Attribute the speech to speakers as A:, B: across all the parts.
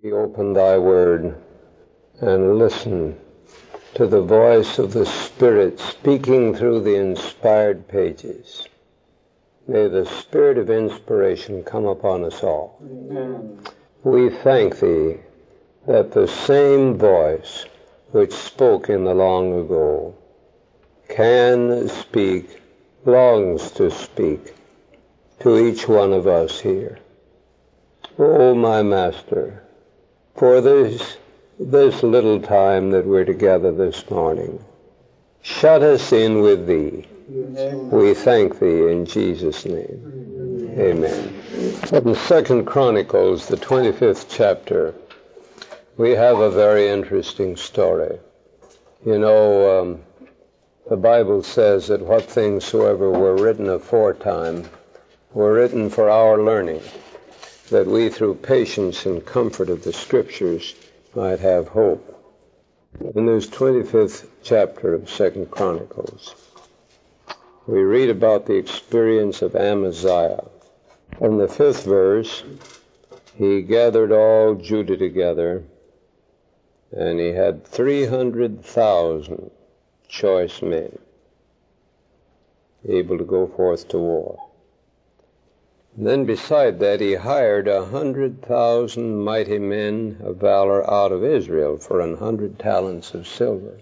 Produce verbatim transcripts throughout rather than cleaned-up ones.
A: Open thy word and listen to the voice of the Spirit speaking through the inspired pages. May the spirit of inspiration come upon us all. Amen. We thank thee that the same voice which spoke in the long ago can speak, longs to speak to each one of us here. Oh, my Master, for this, this little time that we're together this morning, shut us in with thee. Amen. We thank thee in Jesus' name. Amen. Amen. In Second Chronicles, the twenty-fifth chapter, we have a very interesting story. You know, um, the Bible says that what things soever were written aforetime were written for our learning, that we through patience and comfort of the Scriptures might have hope. In this twenty-fifth chapter of Second Chronicles, we read about the experience of Amaziah. In the fifth verse, he gathered all Judah together, and he had three hundred thousand choice men able to go forth to war. And then beside that, he hired a hundred thousand mighty men of valor out of Israel for an hundred talents of silver.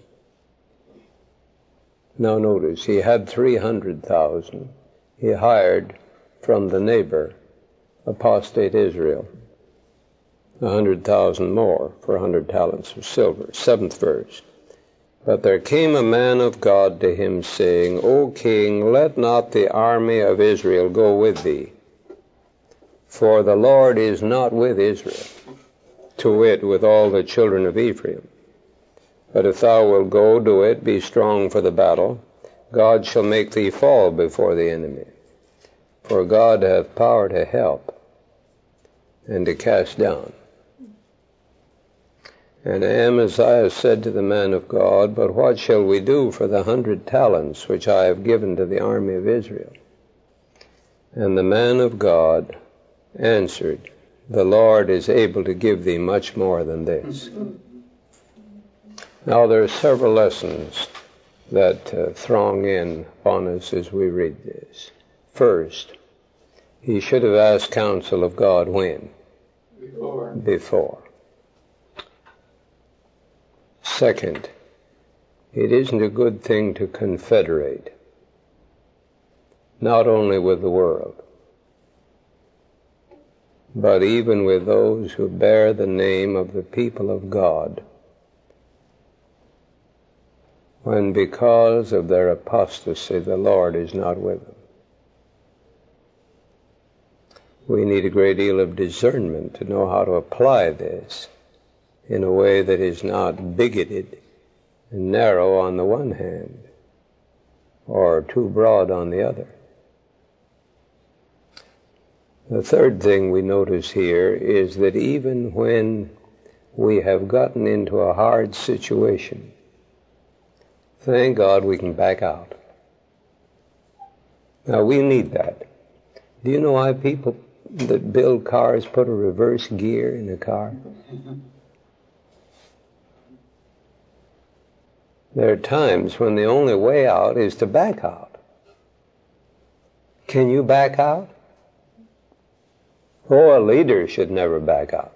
A: Now notice, he had three hundred thousand. He hired from the neighbor, apostate Israel, a hundred thousand more for a hundred talents of silver. Seventh verse. But there came a man of God to him, saying, O king, let not the army of Israel go with thee, for the Lord is not with Israel, to wit, with all the children of Ephraim. But if thou wilt go, do it, be strong for the battle. God shall make thee fall before the enemy. For God hath power to help and to cast down. And Amaziah said to the man of God, But what shall we do for the hundred talents which I have given to the army of Israel? And the man of God answered, The Lord is able to give thee much more than this. Now there are several lessons that uh, throng in upon us as we read this. First, he should have asked counsel of God when? Before. Before. Second, it isn't a good thing to confederate, not only with the world, but even with those who bear the name of the people of God, when because of their apostasy the Lord is not with them. We need a great deal of discernment to know how to apply this in a way that is not bigoted and narrow on the one hand, or too broad on the other. The third thing we notice here is that even when we have gotten into a hard situation, thank God we can back out. Now we need that. Do you know why people that build cars put a reverse gear in a car? There are times when the only way out is to back out. Can you back out? Oh, a leader should never back out.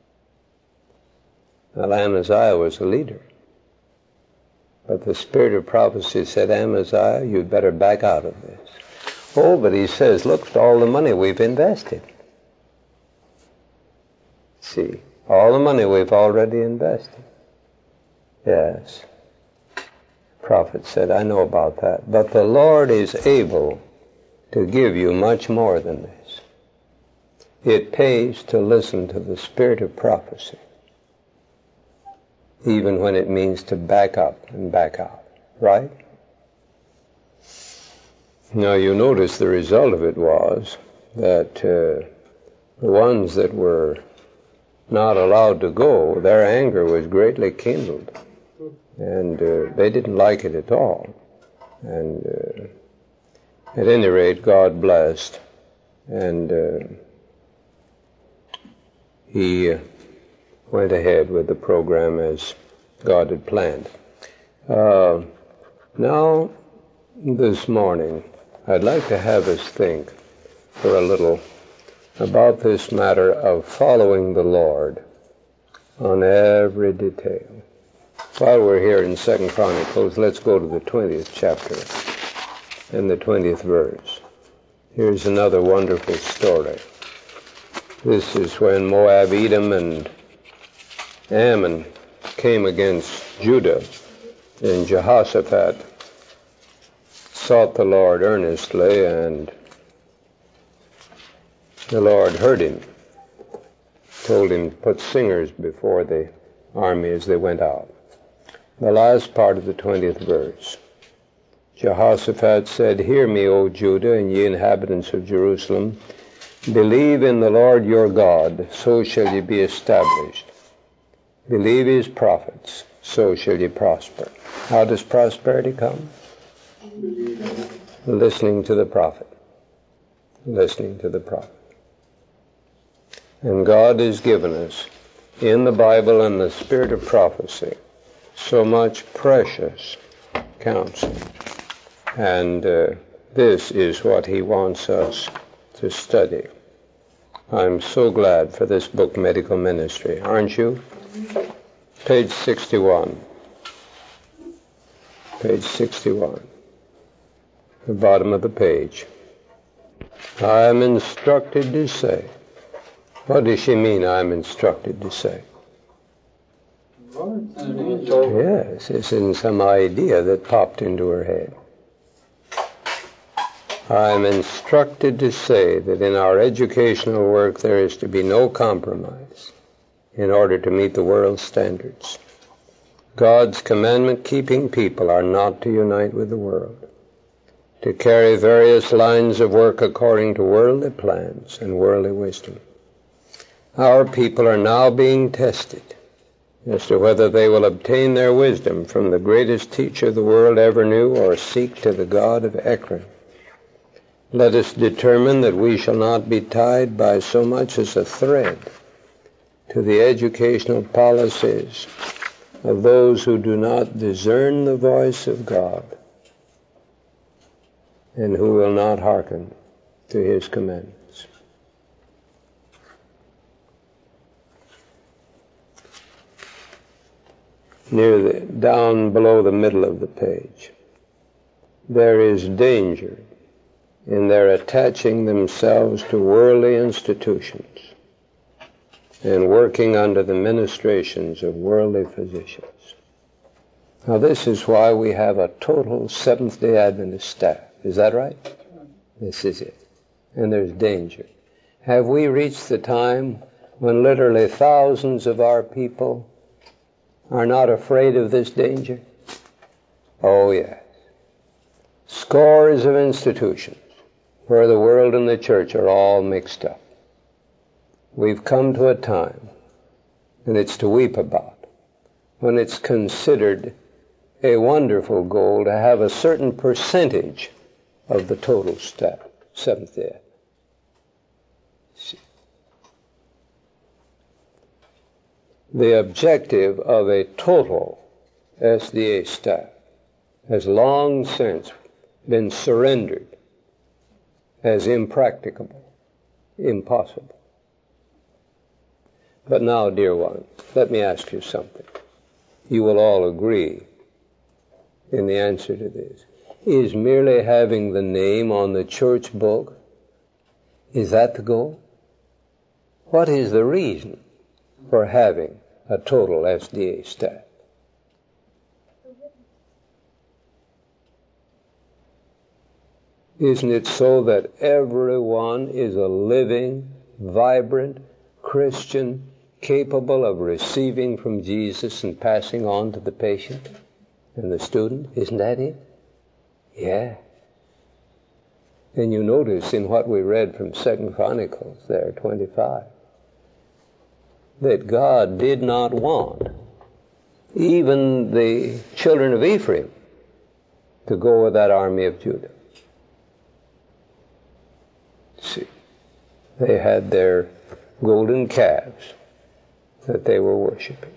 A: Well, Amaziah was a leader. But the spirit of prophecy said, Amaziah, you'd better back out of this. Oh, but he says, look at all the money we've invested. See, all the money we've already invested. Yes. The prophet said, I know about that. But the Lord is able to give you much more than this. It pays to listen to the spirit of prophecy, even when it means to back up and back out, right? Now you notice the result of it was that uh, the ones that were not allowed to go, their anger was greatly kindled, and uh, they didn't like it at all. And uh, at any rate, God blessed, and uh, he went ahead with the program as God had planned. Uh, now, this morning, I'd like to have us think for a little about this matter of following the Lord on every detail. While we're here in Second Chronicles, let's go to the twentieth chapter and the twentieth verse. Here's another wonderful story. This is when Moab, Edom, and Ammon came against Judah, and Jehoshaphat sought the Lord earnestly, and the Lord heard him, told him to put singers before the army as they went out. The last part of the twentieth verse. Jehoshaphat said, "Hear me, O Judah, and ye inhabitants of Jerusalem. Believe in the Lord your God, so shall ye be established. Believe his prophets, so shall ye prosper." How does prosperity come? Listening to the prophet. Listening to the prophet. And God has given us, in the Bible and the spirit of prophecy, so much precious counsel. And uh, this is what he wants us to study. I'm so glad for this book, Medical Ministry. Aren't you? Page sixty-one. Page sixty-one. The bottom of the page. I am instructed to say. What does she mean, I'm instructed to say? Yes, it's in some idea that popped into her head. I am instructed to say that in our educational work there is to be no compromise in order to meet the world's standards. God's commandment-keeping people are not to unite with the world, to carry various lines of work according to worldly plans and worldly wisdom. Our people are now being tested as to whether they will obtain their wisdom from the greatest teacher the world ever knew or seek to the God of Ekron. Let us determine that we shall not be tied by so much as a thread to the educational policies of those who do not discern the voice of God and who will not hearken to his commandments. Near the, down below the middle of the page, there is danger in their attaching themselves to worldly institutions and working under the ministrations of worldly physicians. Now this is why we have a total Seventh-day Adventist staff. Is that right? This is it. And there's danger. Have we reached the time when literally thousands of our people are not afraid of this danger? Oh, yes. Scores of institutions where the world and the church are all mixed up. We've come to a time, and it's to weep about, when it's considered a wonderful goal to have a certain percentage of the total staff, Seventh-day. The objective of a total S D A staff has long since been surrendered as impracticable, impossible. But now, dear one, let me ask you something. You will all agree in the answer to this. Is merely having the name on the church book, is that the goal? What is the reason for having a total S D A staff? Isn't it so that everyone is a living, vibrant Christian capable of receiving from Jesus and passing on to the patient and the student? Isn't that it? Yeah. And you notice in what we read from Second Chronicles there, twenty-five, that God did not want even the children of Ephraim to go with that army of Judah. See, they had their golden calves that they were worshiping.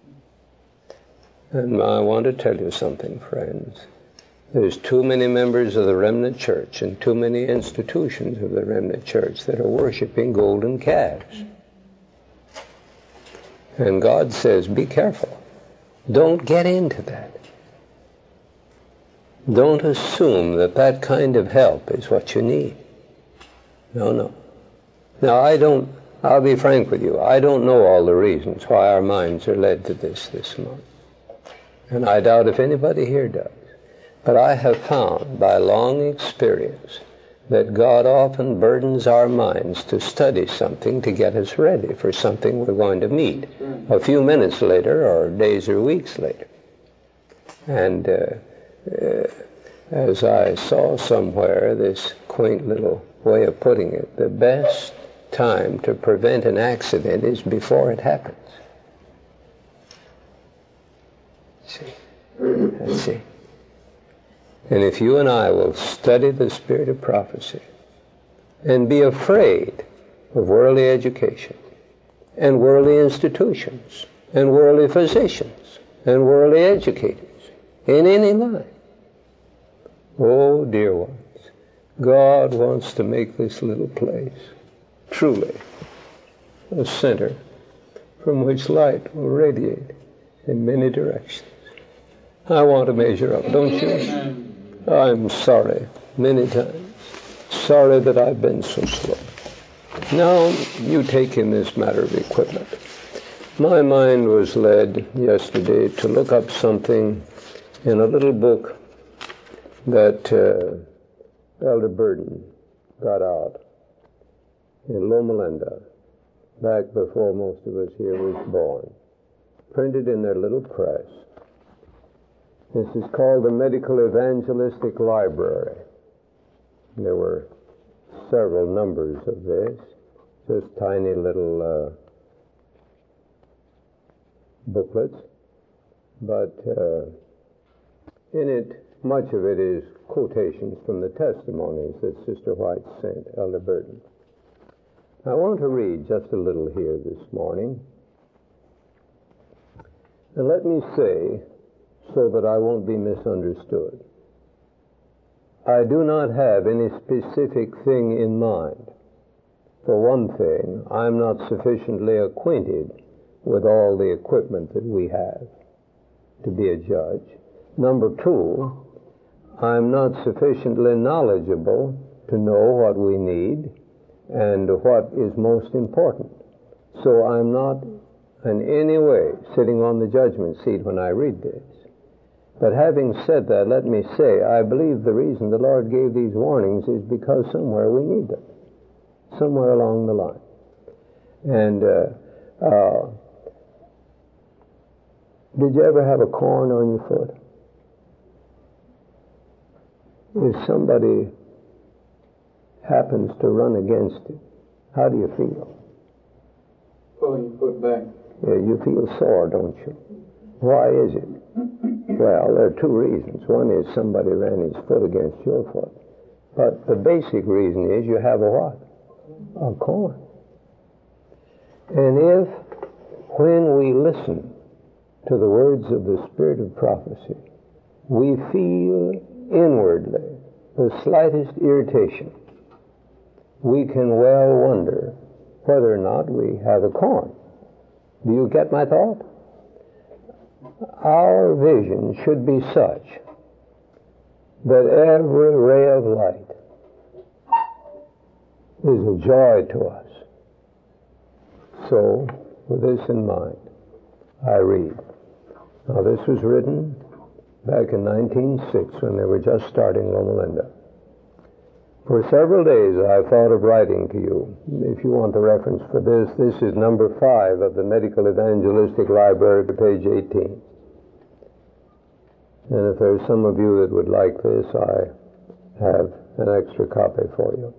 A: And I want to tell you something, friends. There's too many members of the remnant church and too many institutions of the remnant church that are worshiping golden calves. And God says, be careful. Don't get into that. Don't assume that that kind of help is what you need. No, no. Now, I don't, I'll be frank with you, I don't know all the reasons why our minds are led to this this month. And I doubt if anybody here does. But I have found by long experience that God often burdens our minds to study something to get us ready for something we're going to meet a few minutes later or days or weeks later. And uh, uh, as I saw somewhere, this quaint little way of putting it, the best time to prevent an accident is before it happens. See? I see. And if you and I will study the spirit of prophecy and be afraid of worldly education and worldly institutions and worldly physicians and worldly educators in any line, oh, dear ones, God wants to make this little place truly a center from which light will radiate in many directions. I want to measure up, don't you? I'm sorry, many times. Sorry that I've been so slow. Now, you take in this matter of equipment. My mind was led yesterday to look up something in a little book that uh, Elder Burden got out in Loma Linda back before most of us here was born. Printed in their little press. This is called the Medical Evangelistic Library. There were several numbers of this, just tiny little uh, booklets, but uh, in it, much of it is quotations from the testimonies that Sister White sent, Elder Burden. I want to read just a little here this morning. And let me say, so that I won't be misunderstood, I do not have any specific thing in mind. For one thing, I'm not sufficiently acquainted with all the equipment that we have to be a judge. Number two, I'm not sufficiently knowledgeable to know what we need and what is most important. So I'm not in any way sitting on the judgment seat when I read this. But having said that, let me say, I believe the reason the Lord gave these warnings is because somewhere we need them, somewhere along the line. And uh, uh, did you ever have a corn on your foot? If somebody happens to run against it, how do you feel?
B: Pulling your foot back.
A: Yeah, you feel sore, don't you? Why is it? Well, there are two reasons. One is somebody ran his foot against your foot. But the basic reason is you have a what? A corn. And if, when we listen to the words of the Spirit of prophecy, we feel inwardly the slightest irritation, we can well wonder whether or not we have a corn. Do you get my thought? Our vision should be such that every ray of light is a joy to us. So, with this in mind, I read. Now, this was written back in nineteen oh six when they were just starting Loma Linda. For several days I thought of writing to you. If you want the reference for this, this is number five of the Medical Evangelistic Library, page eighteen. And if there's some of you that would like this, I have an extra copy for you.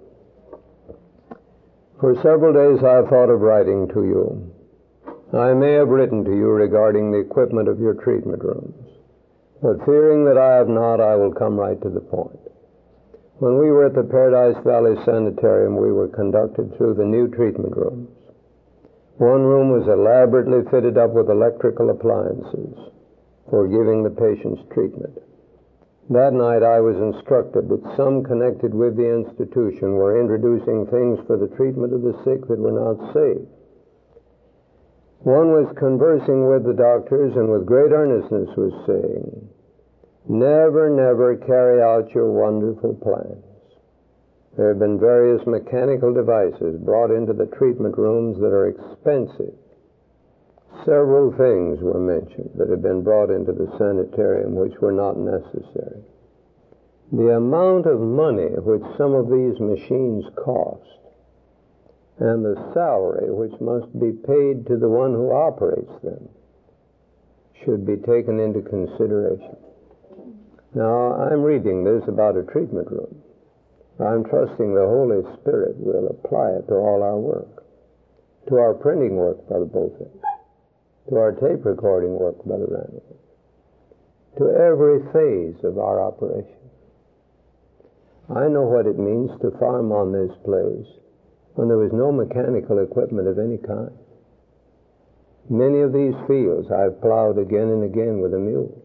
A: For several days I thought of writing to you. I may have written to you regarding the equipment of your treatment rooms, but fearing that I have not, I will come right to the point. When we were at the Paradise Valley Sanitarium, we were conducted through the new treatment rooms. One room was elaborately fitted up with electrical appliances for giving the patients treatment. That night I was instructed that some connected with the institution were introducing things for the treatment of the sick that were not safe. One was conversing with the doctors and with great earnestness was saying, "Never, never carry out your wonderful plans. There have been various mechanical devices brought into the treatment rooms that are expensive. Several things were mentioned that had been brought into the sanitarium which were not necessary. The amount of money which some of these machines cost and the salary which must be paid to the one who operates them should be taken into consideration." Now, I'm reading this about a treatment room. I'm trusting the Holy Spirit will apply it to all our work, to our printing work, Brother Bolton, to our tape recording work, Brother Randall, to every phase of our operation. I know what it means to farm on this place when there was no mechanical equipment of any kind. Many of these fields I've plowed again and again with a mule.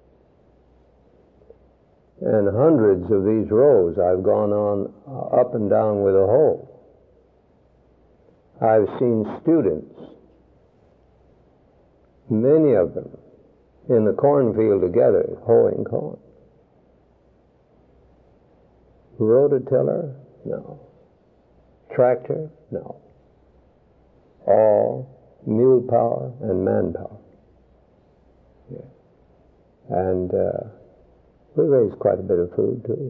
A: And hundreds of these rows I've gone on uh, up and down with a hoe. I've seen students, many of them, in the cornfield together, hoeing corn. Rototiller? No. Tractor? No. All mule power and manpower. Yeah. And uh, we raise quite a bit of food, too.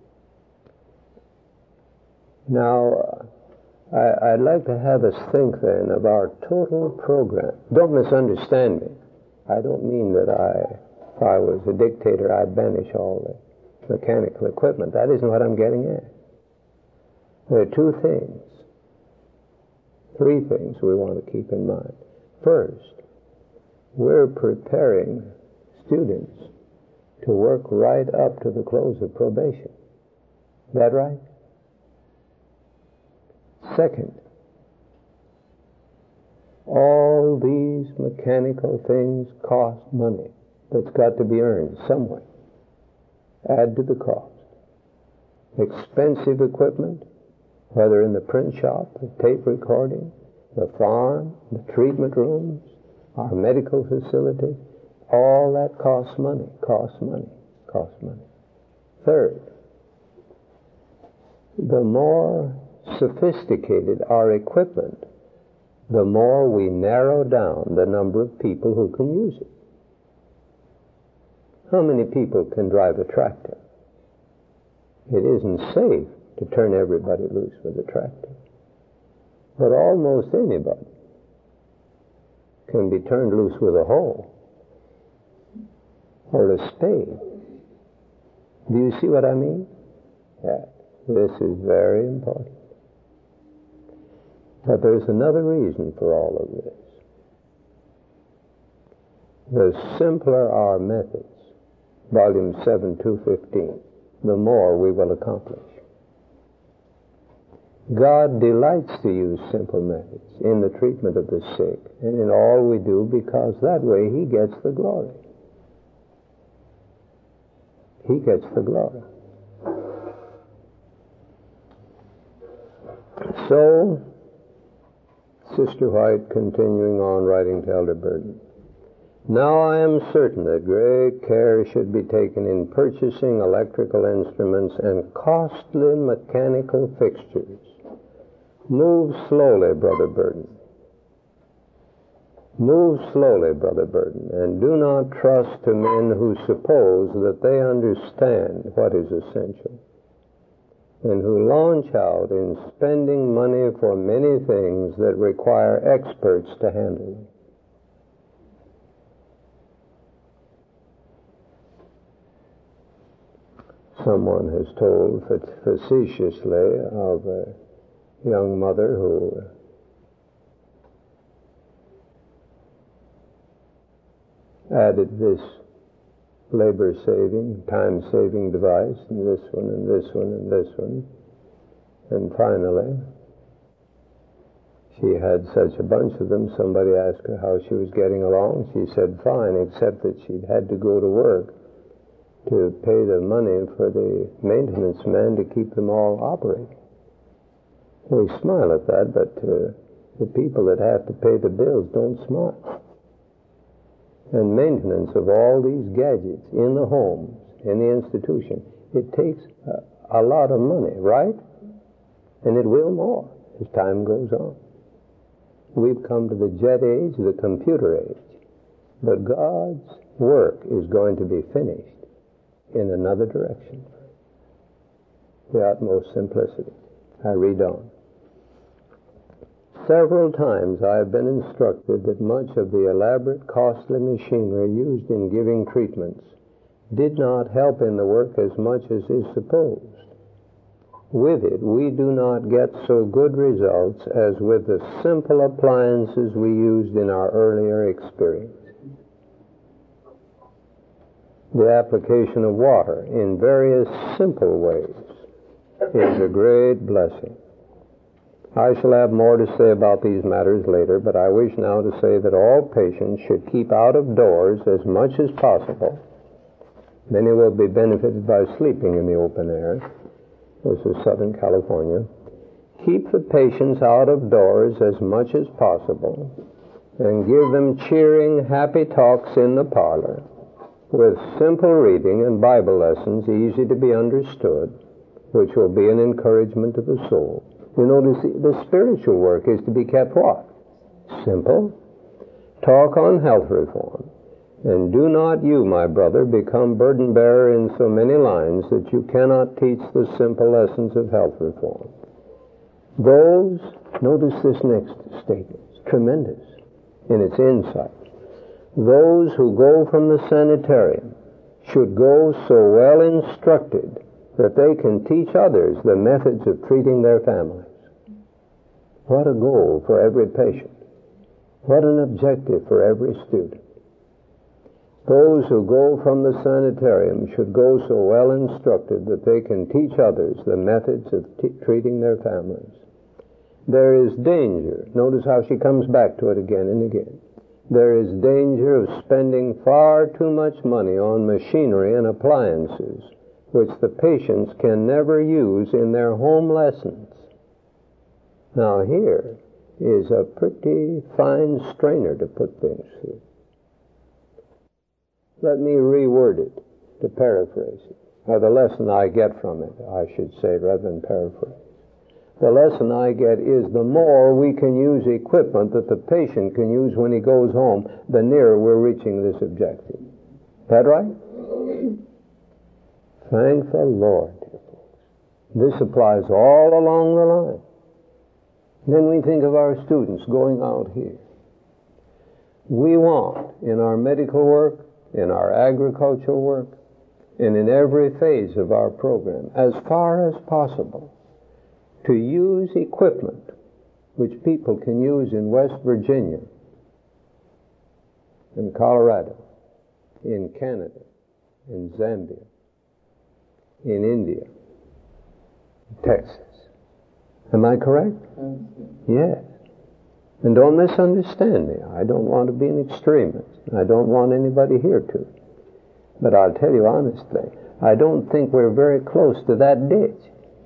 A: Now, uh, I, I'd like to have us think, then, of our total program. Don't misunderstand me. I don't mean that I, if I was a dictator, I'd banish all the mechanical equipment. That isn't what I'm getting at. There are two things, three things we want to keep in mind. First, we're preparing students to work right up to the close of probation. Is that right? Second, all these mechanical things cost money that's got to be earned some way. Add to the cost. Expensive equipment, whether in the print shop, the tape recording, the farm, the treatment rooms, our medical facility, all that costs money, costs money, costs money. Third, the more sophisticated our equipment, the more we narrow down the number of people who can use it. How many people can drive a tractor? It isn't safe to turn everybody loose with a tractor. But almost anybody can be turned loose with a hoe or a spade. Do you see what I mean? Yeah. This is very important. But there's another reason for all of this. The simpler our methods, Volume seven, two fifteen, the more we will accomplish. God delights to use simple methods in the treatment of the sick and in all we do, because that way He gets the glory. He gets the glory. So, Sister White, continuing on, writing to Elder Burden, "Now I am certain that great care should be taken in purchasing electrical instruments and costly mechanical fixtures. Move slowly, Brother Burden. Move slowly, Brother Burden, and do not trust to men who suppose that they understand what is essential, and who launch out in spending money for many things that require experts to handle them. Someone has told facetiously of a young mother who added this labor-saving, time-saving device, and this one, and this one, and this one, and finally She had such a bunch of them. Somebody asked her how she was getting along. She said fine, except that she'd had to go to work to pay the money for the maintenance man to keep them all operating. We smile at that, but uh, the people that have to pay the bills don't smile. And maintenance of all these gadgets in the homes, in the institution, it takes a, a lot of money, right? And it will more as time goes on. We've come to the jet age, the computer age. But God's work is going to be finished in another direction. The utmost simplicity. I read on. Several times I have been instructed that much of the elaborate, costly machinery used in giving treatments did not help in the work as much as is supposed. With it, we do not get so good results as with the simple appliances we used in our earlier experience. The application of water in various simple ways is a great blessing. I shall have more to say about these matters later, but I wish now to say that all patients should keep out of doors as much as possible. Many will be benefited by sleeping in the open air. This is Southern California. Keep the patients out of doors as much as possible and give them cheering, happy talks in the parlor with simple reading and Bible lessons easy to be understood, which will be an encouragement to the soul. You notice the spiritual work is to be kept what? Simple. Talk on health reform. And do not you, my brother, become burden bearer in so many lines that you cannot teach the simple lessons of health reform. Those, notice this next statement, it's tremendous in its insight. Those who go from the sanitarium should go so well instructed that they can teach others the methods of treating their families. What a goal for every patient. What an objective for every student. Those who go from the sanitarium should go so well instructed that they can teach others the methods of t- treating their families. There is danger. Notice how she comes back to it again and again. There is danger of spending far too much money on machinery and appliances which the patients can never use in their home lessons. Now here is a pretty fine strainer to put things through. Let me reword it, to paraphrase it, or the lesson I get from it, I should say, rather than paraphrase. The lesson I get is the more we can use equipment that the patient can use when he goes home, the nearer we're reaching this objective. Is that right? Thank the Lord, dear folks. This applies all along the line. Then we think of our students going out here. We want, in our medical work, in our agricultural work, and in every phase of our program, as far as possible, to use equipment which people can use in West Virginia, in Colorado, in Canada, in Zambia, in India, Texas. Am I correct? Yes. And don't misunderstand me. I don't want to be an extremist. I don't want anybody here to. But I'll tell you honestly, I don't think we're very close to that ditch.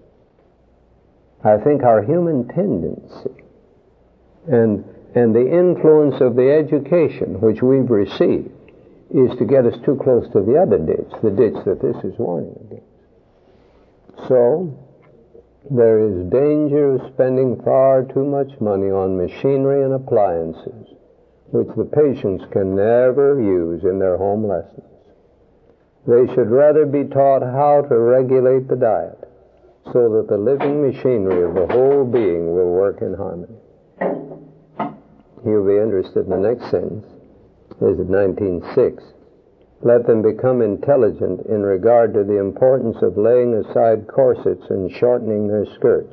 A: I think our human tendency and, and the influence of the education which we've received is to get us too close to the other ditch, the ditch that this is warning against. So, there is danger of spending far too much money on machinery and appliances which the patients can never use in their home lessons. They should rather be taught how to regulate the diet so that the living machinery of the whole being will work in harmony. You'll be interested in the next sentence. This is nineteen six. Let them become intelligent in regard to the importance of laying aside corsets and shortening their skirts.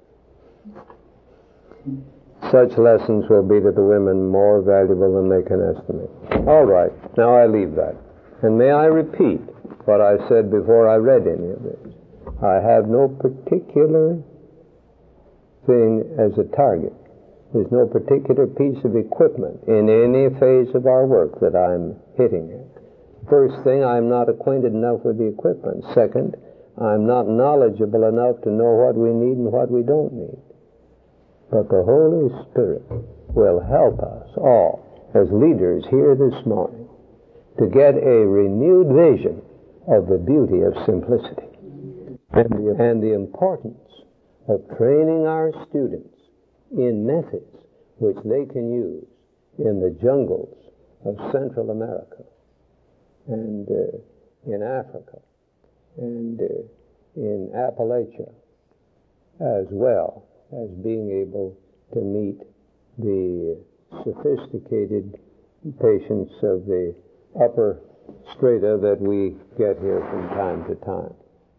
A: Such lessons will be to the women more valuable than they can estimate. All right, now I leave that. And may I repeat what I said before I read any of this. I have no particular thing as a target. There's no particular piece of equipment in any phase of our work that I'm hitting at. First thing, I'm not acquainted enough with the equipment. Second, I'm not knowledgeable enough to know what we need and what we don't need. But the Holy Spirit will help us all as leaders here this morning to get a renewed vision of the beauty of simplicity and the, and the importance of training our students in methods which they can use in the jungles of Central America and uh, in Africa and uh, in Appalachia, as well as being able to meet the sophisticated patients of the upper strata that we get here from time to time.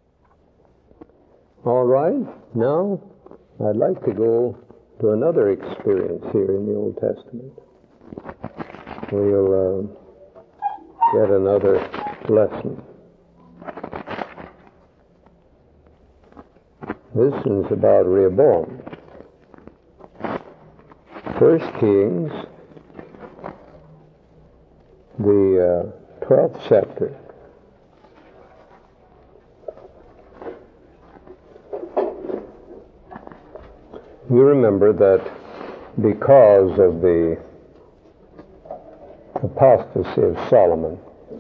A: All right, now I'd like to go to another experience here in the Old Testament. We'll uh, get another lesson. This is about Rehoboam. First Kings, the uh, twelfth chapter. You remember that because of the apostasy of Solomon,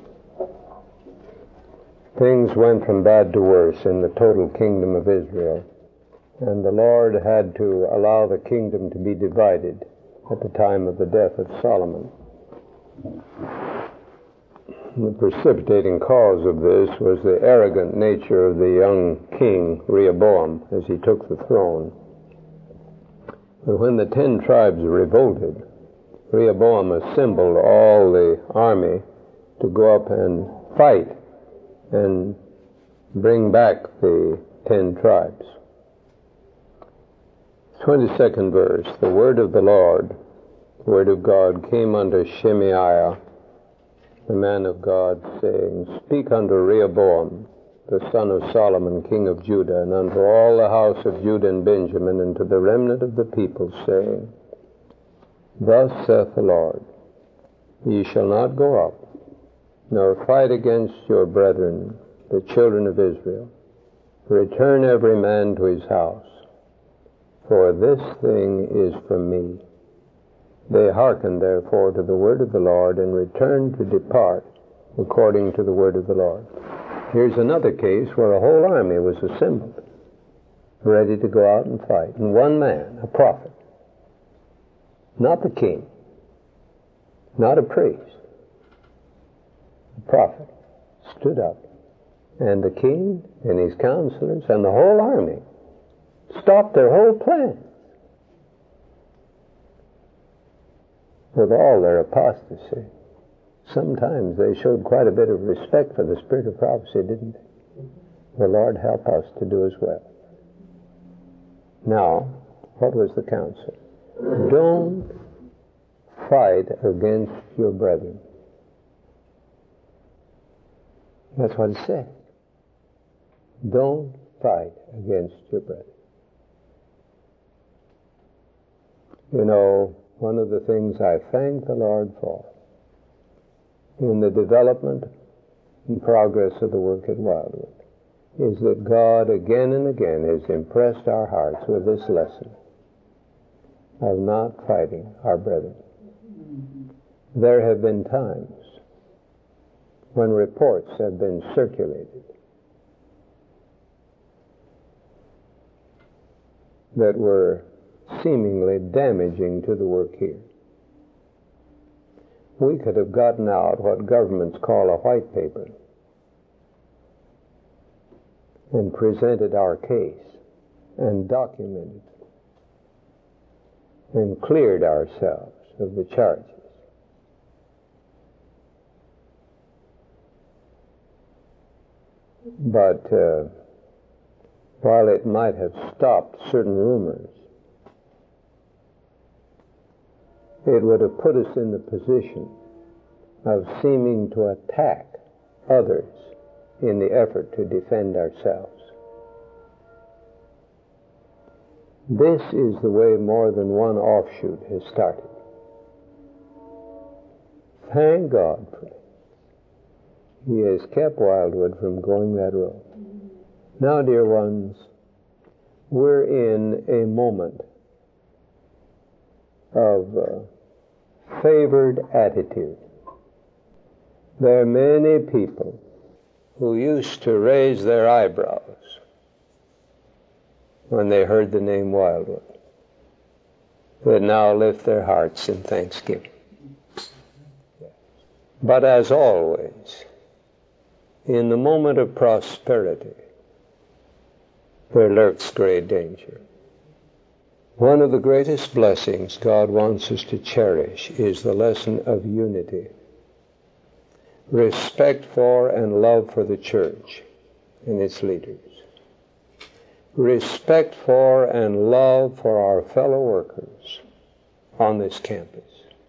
A: things went from bad to worse in the total kingdom of Israel, and the Lord had to allow the kingdom to be divided at the time of the death of Solomon. The precipitating cause of this was the arrogant nature of the young king Rehoboam as he took the throne. But when the ten tribes revolted, Rehoboam assembled all the army to go up and fight and bring back the ten tribes. twenty-second verse, the word of the Lord, the word of God, came unto Shemaiah, the man of God, saying, Speak unto Rehoboam, the son of Solomon, king of Judah, and unto all the house of Judah and Benjamin, and to the remnant of the people, saying, Thus saith the Lord, Ye shall not go up, nor fight against your brethren, the children of Israel. Return every man to his house, for this thing is from me. They hearkened therefore to the word of the Lord, and returned to depart according to the word of the Lord. Here's another case where a whole army was assembled, ready to go out and fight. And one man, a prophet, not the king, not a priest, a prophet, stood up. And the king and his counselors and the whole army stopped their whole plan. With all their apostasy, sometimes they showed quite a bit of respect for the spirit of prophecy, didn't they? The Lord help us to do as well. Now, what was the counsel? Don't fight against your brethren. That's what it said. Don't fight against your brethren. You know, one of the things I thank the Lord for in the development and progress of the work at Wildwood is that God again and again has impressed our hearts with this lesson of not fighting our brethren. There have been times when reports have been circulated that were seemingly damaging to the work here. We could have gotten out what governments call a white paper and presented our case and documented and cleared ourselves of the charges. But uh, while it might have stopped certain rumors, it would have put us in the position of seeming to attack others in the effort to defend ourselves. This is the way more than one offshoot has started. Thank God for it. He has kept Wildwood from going that road. Now, dear ones, we're in a moment of uh, favored attitude. There are many people who used to raise their eyebrows when they heard the name Wildwood, that now lift their hearts in thanksgiving. But as always, in the moment of prosperity, there lurks great danger. One of the greatest blessings God wants us to cherish is the lesson of unity. Respect for and love for the church and its leaders. Respect for and love for our fellow workers on this campus,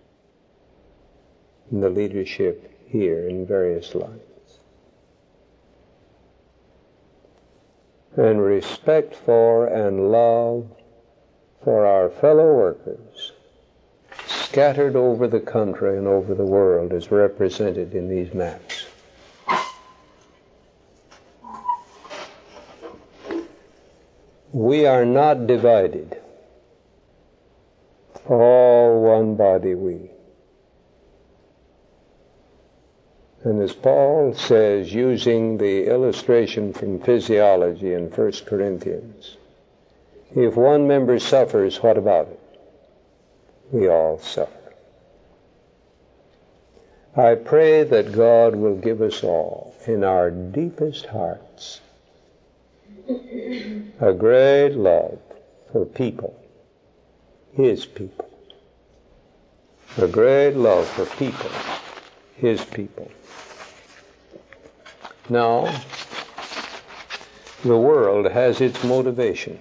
A: and the leadership here in various lines. And respect for and love for our fellow workers scattered over the country and over the world as represented in these maps. We are not divided. All one body we. And as Paul says, using the illustration from physiology in First Corinthians, if one member suffers, what about it? We all suffer. I pray that God will give us all, in our deepest hearts, a great love for people, His people. A great love for people, His people. Now, the world has its motivation.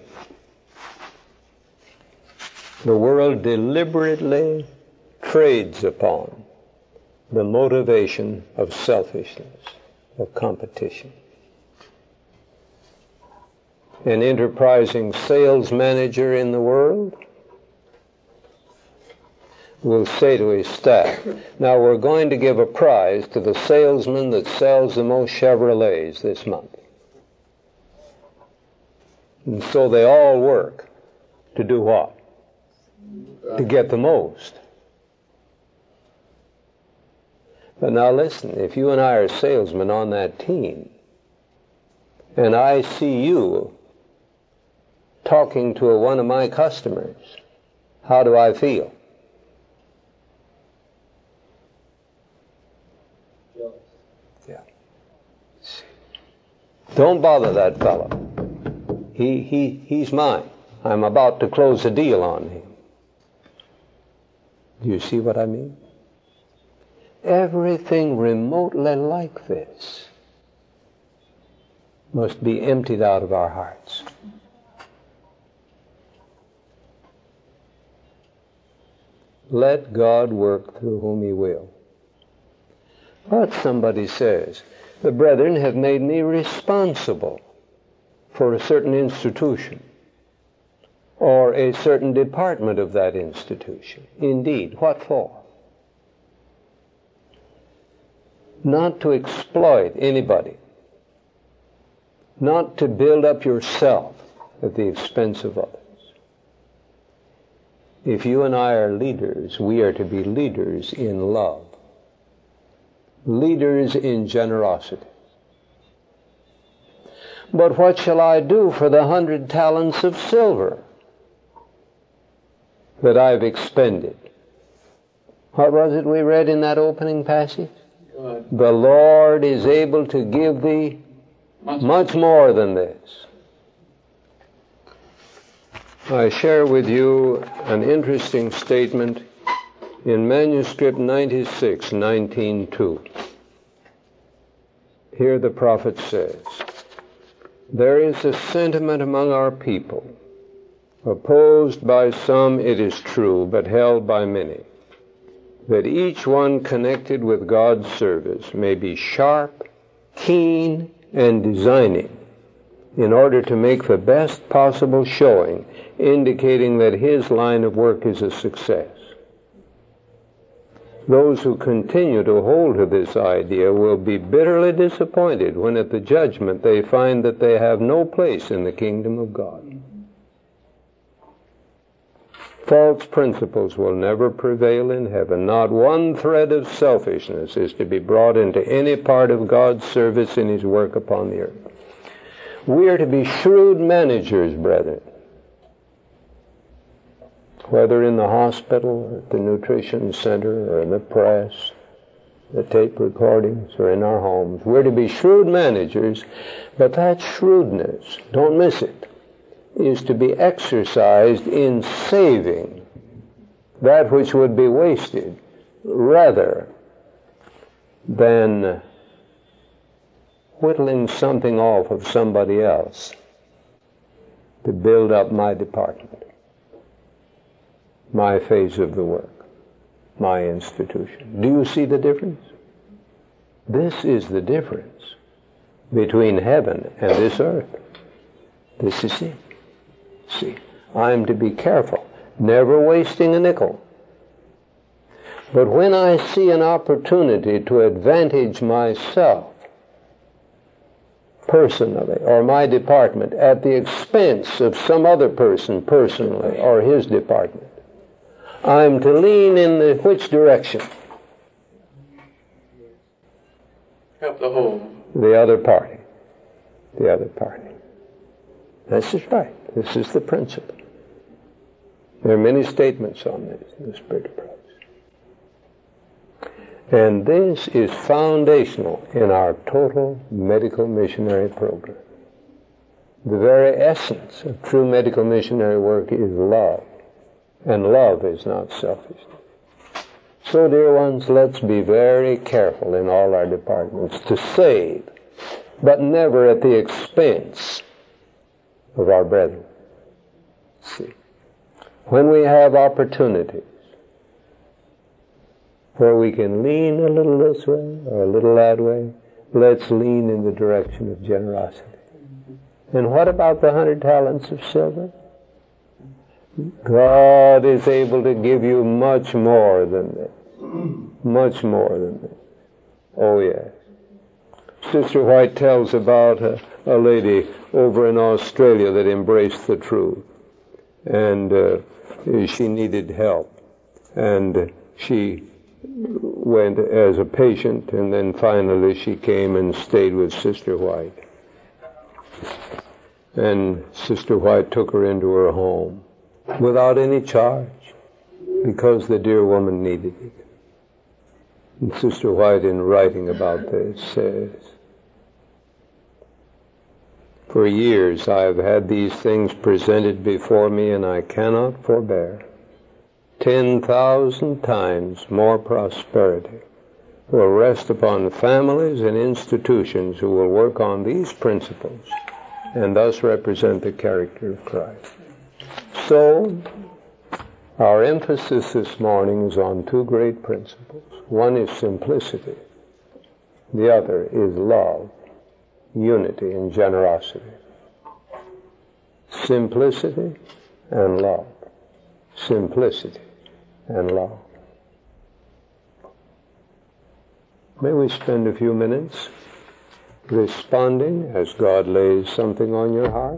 A: The world deliberately trades upon the motivation of selfishness, of competition. An enterprising sales manager in the world will say to his staff, now we're going to give a prize to the salesman that sells the most Chevrolets this month. And so they all work to do what? To get the most. But now listen, if you and I are salesmen on that team, and I see you talking to one of my customers, how do I feel? Yeah. Don't bother that fellow. He, he, he's mine. I'm about to close a deal on him. Do you see what I mean? Everything remotely like this must be emptied out of our hearts. Let God work through whom He will. But somebody says, the brethren have made me responsible for a certain institution or a certain department of that institution. Indeed, what for? Not to exploit anybody, not to build up yourself at the expense of others. If you and I are leaders, we are to be leaders in love, leaders in generosity. But what shall I do for the hundred talents of silver that I've expended? What was it we read in that opening passage? Good. The Lord is able to give thee much, much more than this. I share with you an interesting statement in manuscript ninety-six, nineteen two. Here the prophet says, there is a sentiment among our people, opposed by some, it is true, but held by many, that each one connected with God's service may be sharp, keen, and designing in order to make the best possible showing, indicating that his line of work is a success. Those who continue to hold to this idea will be bitterly disappointed when at the judgment they find that they have no place in the kingdom of God. False principles will never prevail in heaven. Not one thread of selfishness is to be brought into any part of God's service in his work upon the earth. We are to be shrewd managers, brethren. Whether in the hospital, or at the nutrition center, or in the press, the tape recordings, or in our homes, we're to be shrewd managers, but that shrewdness, don't miss it, is to be exercised in saving that which would be wasted, rather than whittling something off of somebody else to build up my department, my phase of the work, my institution. Do you see the difference? This is the difference between heaven and this earth. This is it. See, I'm to be careful, never wasting a nickel. But when I see an opportunity to advantage myself personally, or my department, at the expense of some other person personally, or his department, I'm to lean in the which direction?
B: Help the home.
A: The other party. The other party. This is right. This is the principle. There are many statements on this in the Spirit of Prophecy. And this is foundational in our total medical missionary program. The very essence of true medical missionary work is love. And love is not selfishness. So, dear ones, let's be very careful in all our departments to save, but never at the expense of our brethren. See, when we have opportunities where we can lean a little this way or a little that way, let's lean in the direction of generosity. And what about the hundred talents of silver? God is able to give you much more than this. Much more than this. Oh, yes. Sister White tells about a, a lady over in Australia that embraced the truth. And uh, she needed help. And she went as a patient, and then finally she came and stayed with Sister White. And Sister White took her into her home without any charge, because the dear woman needed it. And Sister White, in writing about this, says, "For years I have had these things presented before me, and I cannot forbear. Ten thousand times more prosperity will rest upon families and institutions who will work on these principles and thus represent the character of Christ." So, our emphasis this morning is on two great principles. One is simplicity. The other is love, unity, and generosity. Simplicity and love. Simplicity and love. May we spend a few minutes responding as God lays something on your heart?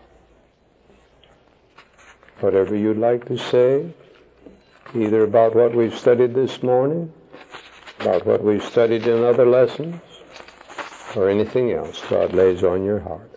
A: Whatever you'd like to say, either about what we've studied this morning, about what we've studied in other lessons, or anything else God lays on your heart.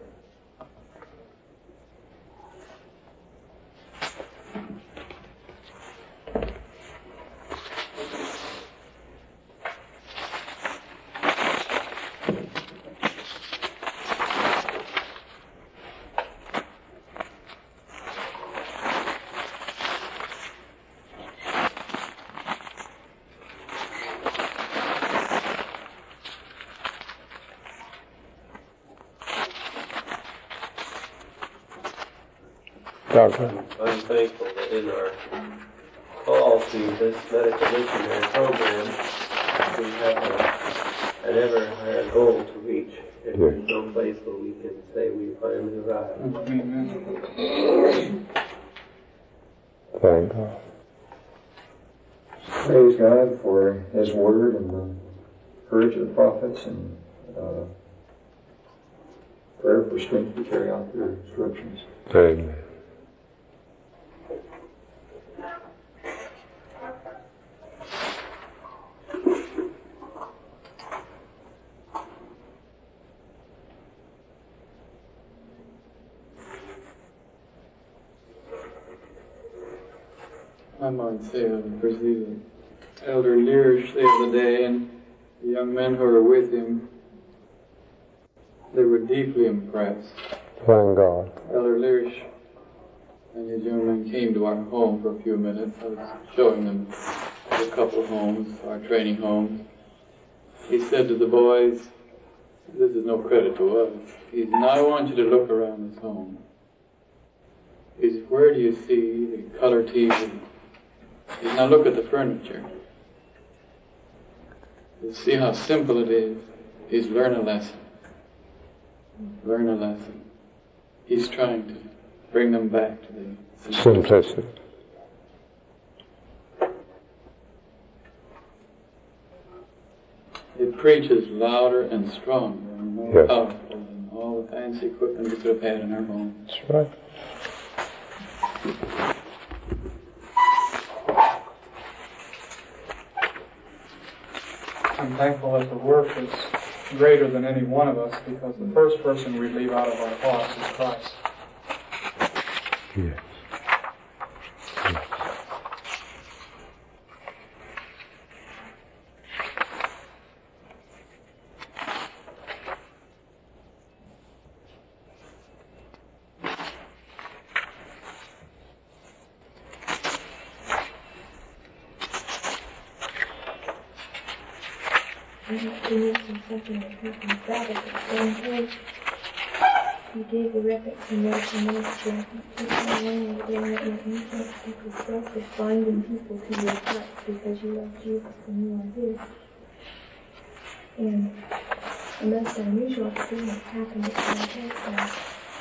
C: I'm thankful that in our call to this medical missionary program, we have a, an ever higher goal to reach and we're in some place where we can say we finally arrived.
A: Thank God.
D: Praise God for His Word and the courage of the prophets, and uh, prayer for strength to carry out their instructions.
A: Amen.
B: I might say I preceded Elder Learish the other day, and the young men who were with him, they were deeply impressed.
A: Thank God.
B: Elder Learish and his young men came to our home for a few minutes. I was showing them a couple of homes, our training homes. He said to the boys, this is no credit to us, he said, now I want you to look around this home. He said, where do you see the color T V? He said, now look at the furniture. You see how simple it is. He's learn a lesson. Learn a lesson. He's trying to bring them back to the
A: simplicity.
B: It preaches louder and stronger and more
A: yes.
B: powerful than all the fancy equipment we could have had in our home.
A: That's right.
E: I'm thankful that the work is greater than any one of us, because the first person we leave out of our thoughts is Christ.
A: Yes. Yes.
F: You gave the record to American ministry. People along the way that your influence people's stress is binding people to your hearts because you love Jesus and you are His. And the most unusual experience happened at my house.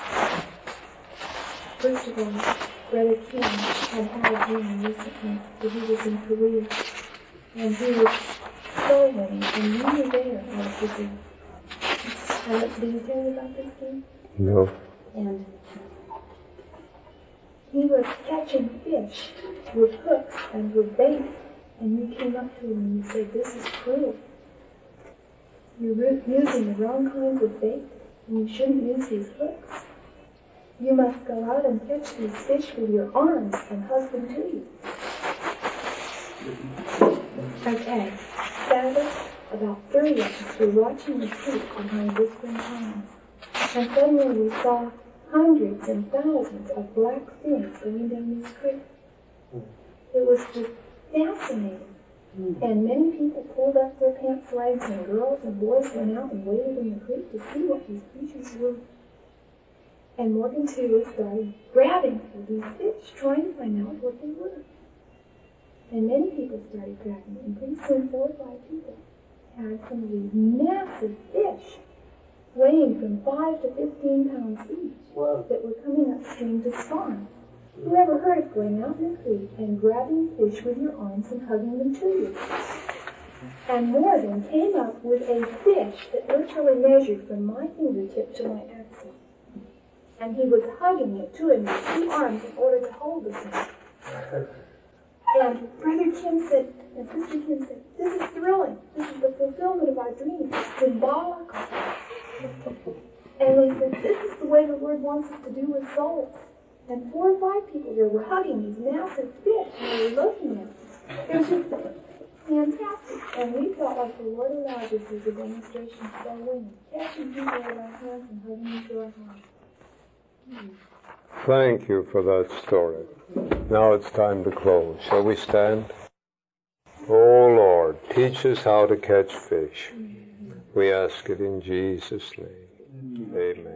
F: First of all, Brother Kim had had a dream recently that he was in Korea, and he was soul winning, and you were there out of the dream. Uh, did he tell you about this dream?
A: No.
F: And he was catching fish with hooks and with bait, and you came up to him and you said, this is cruel. You're using the wrong kinds of bait, and you shouldn't use these hooks. You must go out and catch these fish with your arms and hug them to you. Okay, Sabbath, about three of us were watching the creek behind Whispering Pines. And suddenly we saw hundreds and thousands of black fins going down this creek. It was just fascinating. And many people pulled up their pants legs, and girls and boys went out and waded in the creek to see what these creatures were. And Morgan too started grabbing for these fish, trying to find out what they were. And many people started grabbing them, and pretty soon four or five people had some of these massive fish, weighing from five to fifteen pounds each, wow. that were coming upstream to spawn. Who ever heard of going out in the creek and grabbing fish with your arms and hugging them to you? And Morgan came up with a fish that virtually measured from my fingertip to my axle. And he was hugging it to him with two arms in order to hold the thing. And Brother Kim said, and Sister Kim said, this is thrilling. This is the fulfillment of our dreams. It's symbolical. And they said, this is the way the Lord wants us to do with souls. And four or five people there were hugging these massive fish, and they were looking at them. It was just fantastic. And we felt like the Lord allowed this as a demonstration of soul winning, catching people with our hands and hugging them to our hearts. Hmm.
A: Thank you for that story. Now it's time to close. Shall we stand? Oh Lord, teach us how to catch fish. We ask it in Jesus' name. Amen.